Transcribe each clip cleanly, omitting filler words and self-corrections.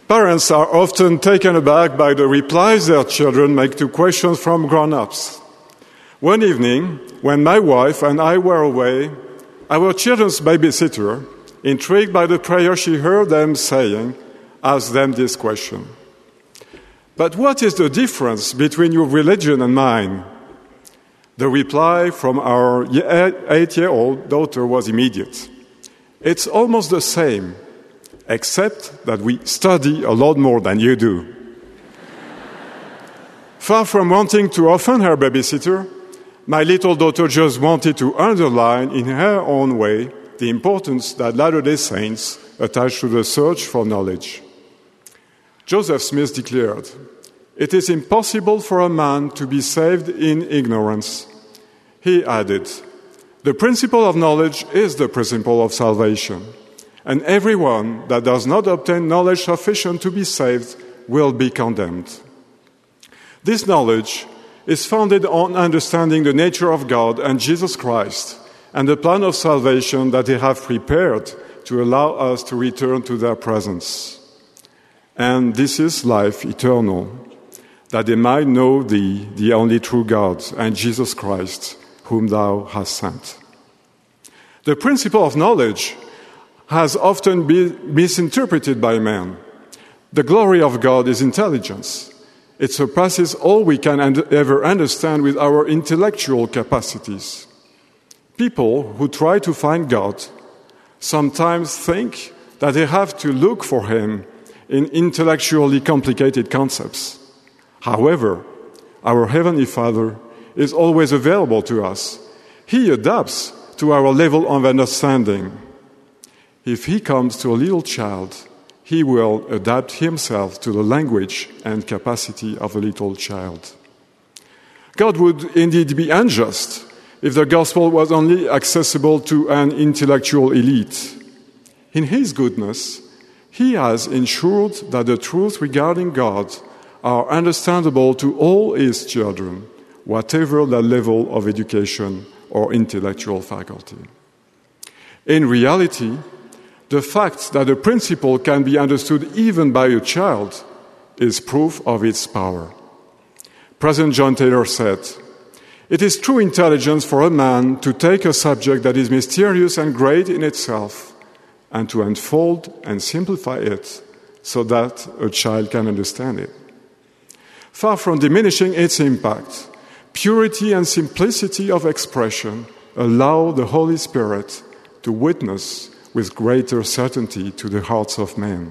Parents are often taken aback by the replies their children make to questions from grown-ups. One evening, when my wife and I were away, our children's babysitter, intrigued by the prayer she heard them saying, asked them this question. "But what is the difference between your religion and mine?" The reply from our 8-year-old daughter was immediate. "It's almost the same, except that we study a lot more than you do." Far from wanting to offend her babysitter, my little daughter just wanted to underline in her own way the importance that Latter-day Saints attach to the search for knowledge. Joseph Smith declared, "It is impossible for a man to be saved in ignorance." He added, "The principle of knowledge is the principle of salvation, and everyone that does not obtain knowledge sufficient to be saved will be condemned." This knowledge is founded on understanding the nature of God and Jesus Christ and the plan of salvation that they have prepared to allow us to return to their presence. And this is life eternal, that they might know thee, the only true God, and Jesus Christ, whom thou hast sent. The principle of knowledge has often been misinterpreted by man. The glory of God is intelligence. It surpasses all we can ever understand with our intellectual capacities. People who try to find God sometimes think that they have to look for Him in intellectually complicated concepts. However, our Heavenly Father is always available to us. He adapts to our level of understanding. If He comes to a little child, He will adapt Himself to the language and capacity of a little child. God would indeed be unjust if the gospel was only accessible to an intellectual elite. In His goodness, He has ensured that the truth regarding God are understandable to all His children, whatever their level of education or intellectual faculty. In reality, the fact that a principle can be understood even by a child is proof of its power. President John Taylor said, "It is true intelligence for a man to take a subject that is mysterious and great in itself and to unfold and simplify it so that a child can understand it." Far from diminishing its impact, purity and simplicity of expression allow the Holy Spirit to witness with greater certainty to the hearts of men.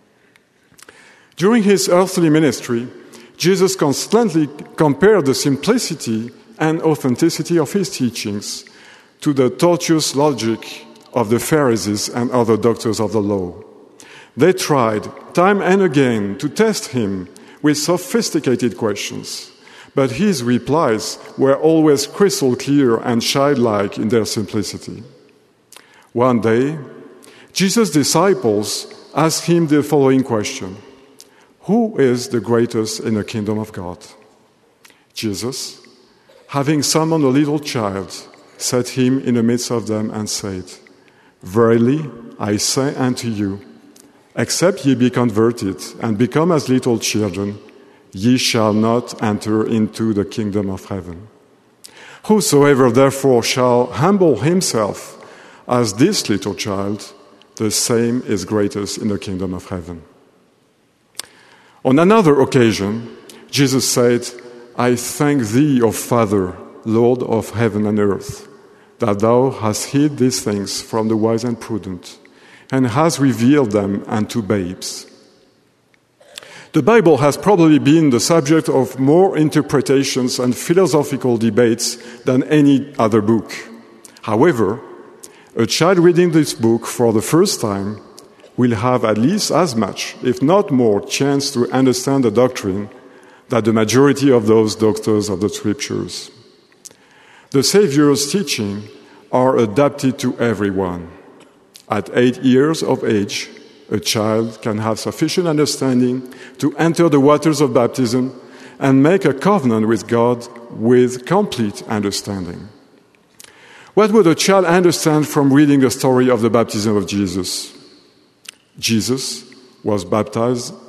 During His earthly ministry, Jesus constantly compared the simplicity and authenticity of His teachings to the tortuous logic of the Pharisees and other doctors of the law. They tried time and again to test Him with sophisticated questions, but His replies were always crystal clear and childlike in their simplicity. One day, Jesus' disciples asked Him the following question: "Who is the greatest in the kingdom of God?" Jesus, having summoned a little child, set him in the midst of them and said, "Verily I say unto you, except ye be converted and become as little children, ye shall not enter into the kingdom of heaven. Whosoever therefore shall humble himself as this little child, the same is greatest in the kingdom of heaven." On another occasion, Jesus said, "I thank thee, O Father, Lord of heaven and earth, that thou hast hid these things from the wise and prudent, and hast revealed them unto babes." The Bible has probably been the subject of more interpretations and philosophical debates than any other book. However, a child reading this book for the first time will have at least as much, if not more, chance to understand the doctrine than the majority of those doctors of the Scriptures. The Savior's teaching are adapted to everyone. At 8 years of age, a child can have sufficient understanding to enter the waters of baptism and make a covenant with God with complete understanding. What would a child understand from reading the story of the baptism of Jesus? Jesus was baptized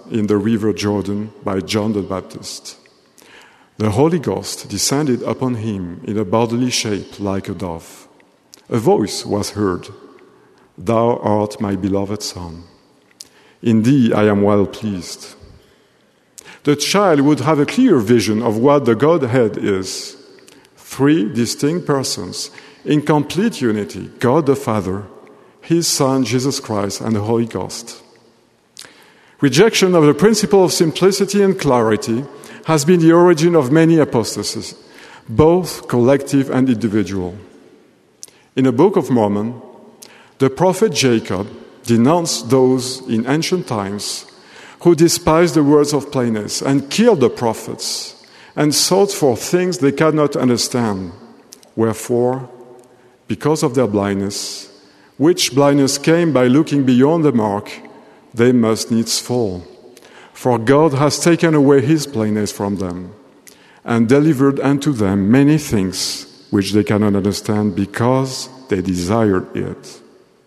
in the river Jordan by John the Baptist. The Holy Ghost descended upon him in a bodily shape like a dove. A voice was heard, "Thou art my beloved Son. In thee I am well pleased." The child would have a clear vision of what the Godhead is. Three distinct persons in complete unity, God the Father, His Son, Jesus Christ, and the Holy Ghost. Rejection of the principle of simplicity and clarity has been the origin of many apostasies, both collective and individual. In the Book of Mormon, the prophet Jacob denounced those in ancient times who despised the words of plainness and killed the prophets and sought for things they cannot understand. Wherefore, because of their blindness, which blindness came by looking beyond the mark, they must needs fall. For God has taken away his plainness from them, and delivered unto them many things which they cannot understand, because they desired it.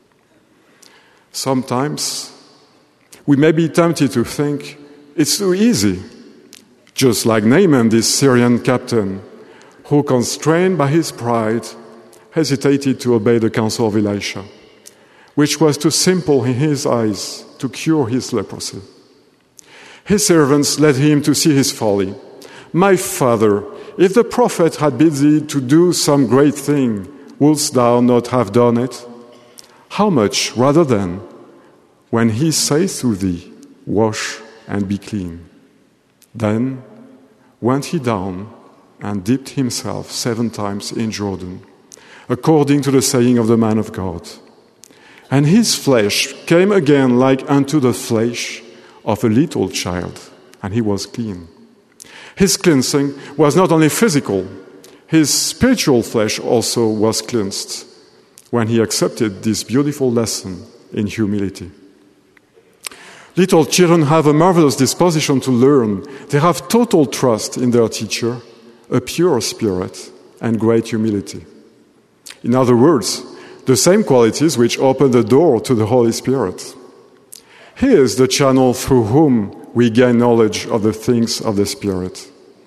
Sometimes we may be tempted to think it's too easy, just like Naaman, this Syrian captain, who, constrained by his pride, hesitated to obey the counsel of Elisha, which was too simple in his eyes to cure his leprosy. His servants led him to see his folly. "My father, if the prophet had bid thee to do some great thing, wouldst thou not have done it? How much rather then, when he saith to thee, wash and be clean?" Then went he down and dipped himself 7 times in Jordan, according to the saying of the man of God. And his flesh came again like unto the flesh of a little child, and he was clean. His cleansing was not only physical, his spiritual flesh also was cleansed when he accepted this beautiful lesson in humility. Little children have a marvelous disposition to learn. They have total trust in their teacher, a pure spirit, and great humility. In other words, the same qualities which open the door to the Holy Spirit. He is the channel through whom we gain knowledge of the things of the Spirit.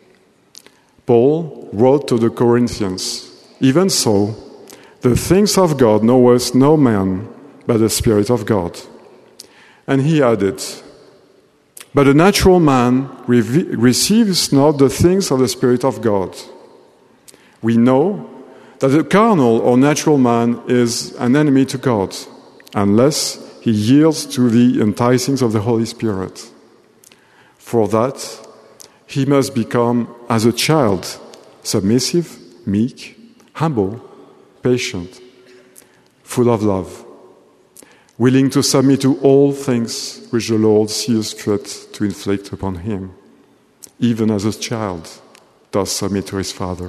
Paul wrote to the Corinthians, "Even so, the things of God knoweth no man but the Spirit of God." And he added, "But a natural man receives not the things of the Spirit of God." We know that the carnal or natural man is an enemy to God, unless he yields to the enticings of the Holy Spirit. For that, he must become as a child, submissive, meek, humble, patient, full of love, willing to submit to all things which the Lord sees fit to inflict upon him, even as a child does submit to his father.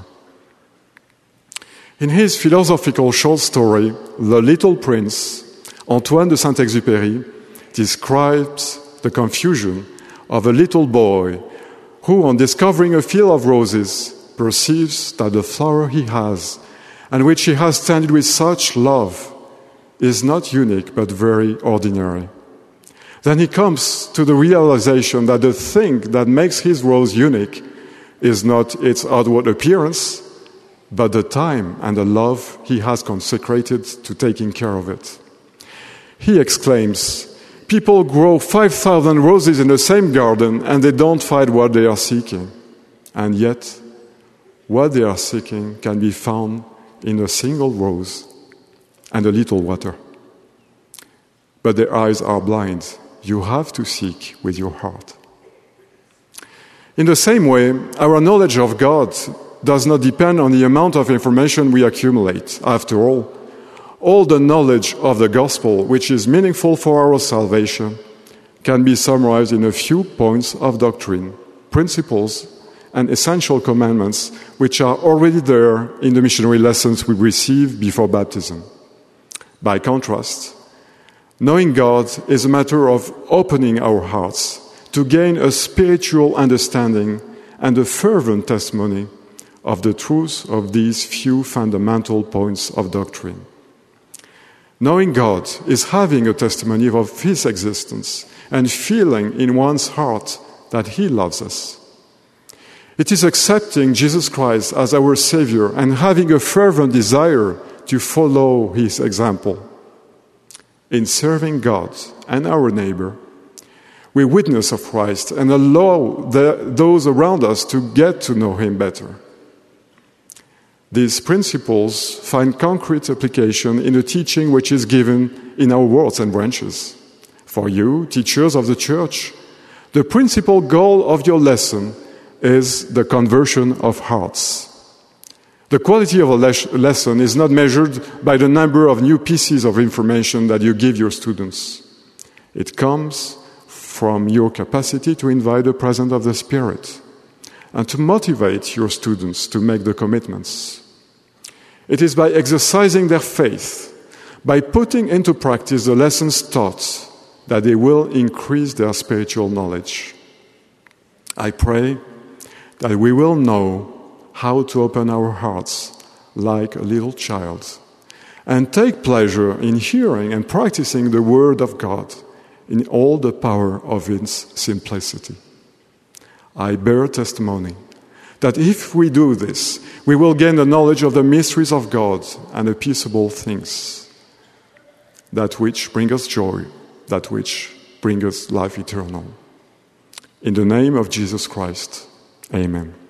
In his philosophical short story, The Little Prince, Antoine de Saint-Exupéry describes the confusion of a little boy who, on discovering a field of roses, perceives that the flower he has, and which he has tended with such love, is not unique but very ordinary. Then he comes to the realization that the thing that makes his rose unique is not its outward appearance, but the time and the love he has consecrated to taking care of it. He exclaims, "People grow 5,000 roses in the same garden and they don't find what they are seeking. And yet, what they are seeking can be found in a single rose and a little water. But their eyes are blind. You have to seek with your heart." In the same way, our knowledge of God does not depend on the amount of information we accumulate. After all the knowledge of the gospel, which is meaningful for our salvation, can be summarized in a few points of doctrine, principles, and essential commandments which are already there in the missionary lessons we receive before baptism. By contrast, knowing God is a matter of opening our hearts to gain a spiritual understanding and a fervent testimony of the truth of these few fundamental points of doctrine. Knowing God is having a testimony of his existence and feeling in one's heart that He loves us. It is accepting Jesus Christ as our Savior and having a fervent desire to follow His example. In serving God and our neighbor, we witness of Christ and allow those around us to get to know Him better. These principles find concrete application in the teaching which is given in our wards and branches. For you, teachers of the church, the principal goal of your lesson is the conversion of hearts. The quality of a lesson is not measured by the number of new pieces of information that you give your students. It comes from your capacity to invite the presence of the Spirit and to motivate your students to make the commitments. It is by exercising their faith, by putting into practice the lessons taught, that they will increase their spiritual knowledge. I pray that we will know how to open our hearts like a little child and take pleasure in hearing and practicing the Word of God in all the power of its simplicity. I bear testimony that if we do this, we will gain the knowledge of the mysteries of God and the peaceable things, that which bring us joy, that which bring us life eternal. In the name of Jesus Christ, amen.